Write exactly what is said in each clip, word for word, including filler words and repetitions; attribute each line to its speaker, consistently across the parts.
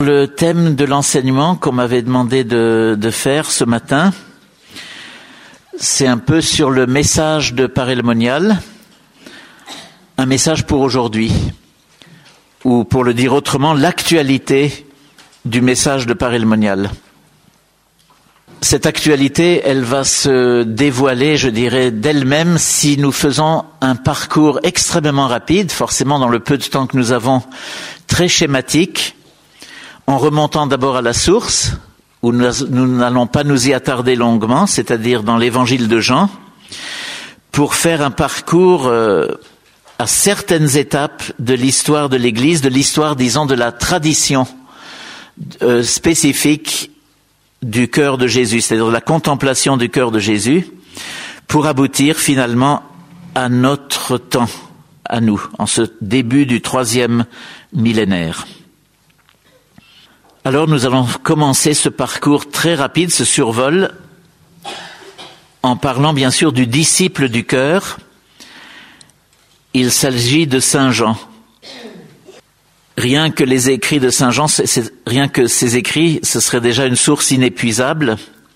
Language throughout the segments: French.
Speaker 1: le thème de l'enseignement qu'on m'avait demandé de, de faire ce matin. C'est un peu sur le message de Paray-le-Monial, un message pour aujourd'hui, ou pour le dire autrement, l'actualité du message de Paray-le-Monial. Cette actualité, elle va se dévoiler, je dirais, d'elle-même si nous faisons un parcours extrêmement rapide, forcément dans le peu de temps que nous avons, très schématique, en remontant d'abord à la source, où nous, nous n'allons pas nous y attarder longuement, c'est-à-dire dans l'évangile de Jean, pour faire un parcours euh, à certaines étapes de l'histoire de l'Église, de l'histoire, disons, de la tradition euh, spécifique du cœur de Jésus, c'est-à-dire de la contemplation du cœur de Jésus, pour aboutir finalement à notre temps, à nous, en ce début du troisième millénaire. Alors nous allons commencer ce parcours très rapide, ce survol, en parlant bien sûr du disciple du cœur. Il s'agit de Saint Jean. Rien que les écrits de Saint Jean, c'est, c'est, rien que ces écrits, ce serait déjà une source inépuisable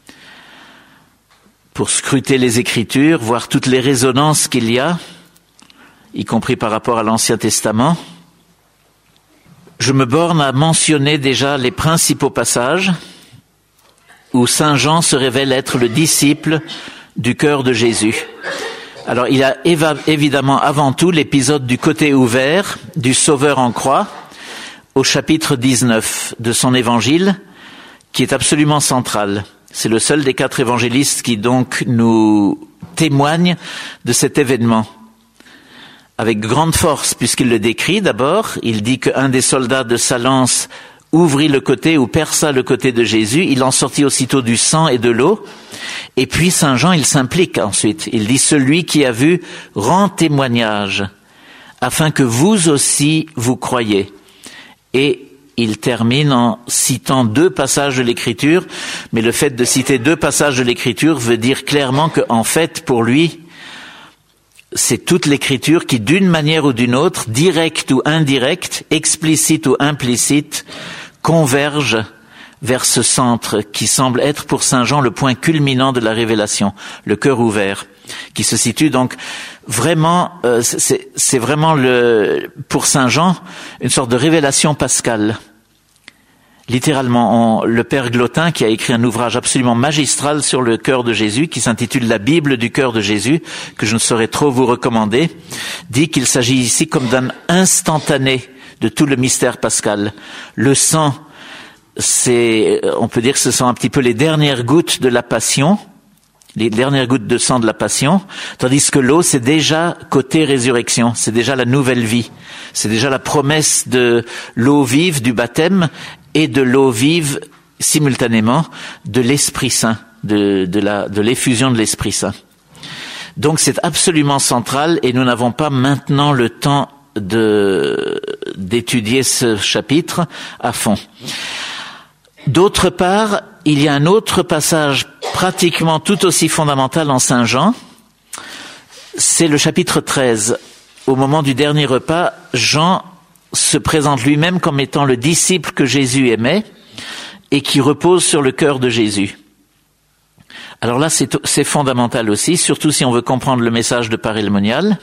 Speaker 1: pour scruter les Écritures, voir toutes les résonances qu'il y a, y compris par rapport à l'Ancien Testament. Je me borne à mentionner déjà les principaux passages où Saint Jean se révèle être le disciple du cœur de Jésus. Alors, il y a éva- évidemment avant tout l'épisode du côté ouvert, du Sauveur en croix, au chapitre dix-neuf de son évangile, qui est absolument central. C'est le seul des quatre évangélistes qui donc nous témoigne de cet événement. Avec grande force, puisqu'il le décrit d'abord, il dit qu'un des soldats de sa lance ouvrit le côté ou perça le côté de Jésus, il en sortit aussitôt du sang et de l'eau, et puis Saint Jean, il s'implique ensuite. Il dit « Celui qui a vu rend témoignage, afin que vous aussi vous croyiez ». Et il termine en citant deux passages de l'Écriture, mais le fait de citer deux passages de l'Écriture veut dire clairement qu'en fait, pour lui, c'est toute l'Écriture qui, d'une manière ou d'une autre, directe ou indirecte, explicite ou implicite, converge vers ce centre qui semble être pour Saint Jean le point culminant de la révélation, le cœur ouvert, qui se situe donc vraiment, euh, c'est, c'est vraiment le, pour Saint Jean, une sorte de révélation pascale. Littéralement, on, le père Glotin, qui a écrit un ouvrage absolument magistral sur le cœur de Jésus, qui s'intitule La Bible du cœur de Jésus, que je ne saurais trop vous recommander, dit qu'il s'agit ici comme d'un instantané de tout le mystère pascal. Le sang, c'est, on peut dire que ce sont un petit peu les dernières gouttes de la passion, les dernières gouttes de sang de la passion, tandis que l'eau, c'est déjà côté résurrection, c'est déjà la nouvelle vie, c'est déjà la promesse de l'eau vive du baptême et de l'eau vive simultanément de l'Esprit Saint, de, de, la, de l'effusion de l'Esprit Saint. Donc c'est absolument central et nous n'avons pas maintenant le temps de, d'étudier ce chapitre à fond. D'autre part, il y a un autre passage pratiquement tout aussi fondamental en Saint Jean, c'est le chapitre treize. Au moment du dernier repas, Jean se présente lui-même comme étant le disciple que Jésus aimait et qui repose sur le cœur de Jésus. Alors là, c'est, c'est fondamental aussi, surtout si on veut comprendre le message de Paray-le-Monial,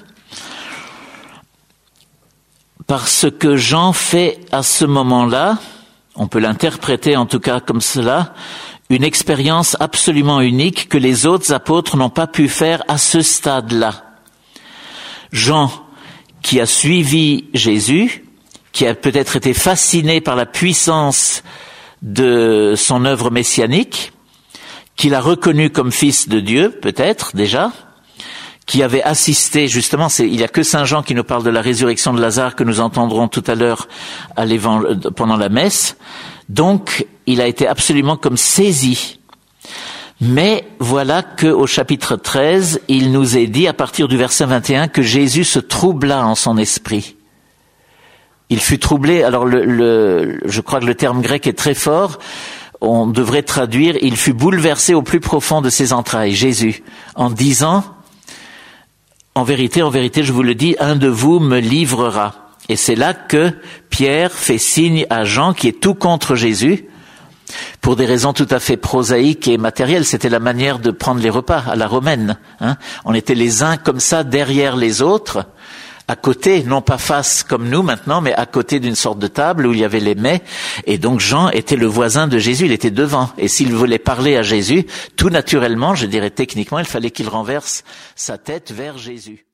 Speaker 1: parce que Jean fait à ce moment-là, on peut l'interpréter en tout cas comme cela, une expérience absolument unique que les autres apôtres n'ont pas pu faire à ce stade-là. Jean, qui a suivi Jésus, qui a peut-être été fasciné par la puissance de son œuvre messianique, qui l'a reconnu comme fils de Dieu, peut-être déjà, qui avait assisté, justement, c'est, il n'y a que Saint Jean qui nous parle de la résurrection de Lazare que nous entendrons tout à l'heure à pendant la messe. Donc, il a été absolument comme saisi. Mais voilà qu'au chapitre treize, il nous est dit, à partir du verset vingt et un, que Jésus se troubla en son esprit. Il fut troublé, alors le, le, je crois que le terme grec est très fort, on devrait traduire, il fut bouleversé au plus profond de ses entrailles, Jésus, en disant, en vérité, en vérité, je vous le dis, un de vous me livrera. Et c'est là que Pierre fait signe à Jean, qui est tout contre Jésus, pour des raisons tout à fait prosaïques et matérielles. C'était la manière de prendre les repas à la romaine. Hein. On était les uns comme ça derrière les autres, à côté, non pas face comme nous maintenant, mais à côté d'une sorte de table où il y avait les mets. Et donc Jean était le voisin de Jésus, il était devant. Et s'il voulait parler à Jésus, tout naturellement, je dirais techniquement, il fallait qu'il renverse sa tête vers Jésus.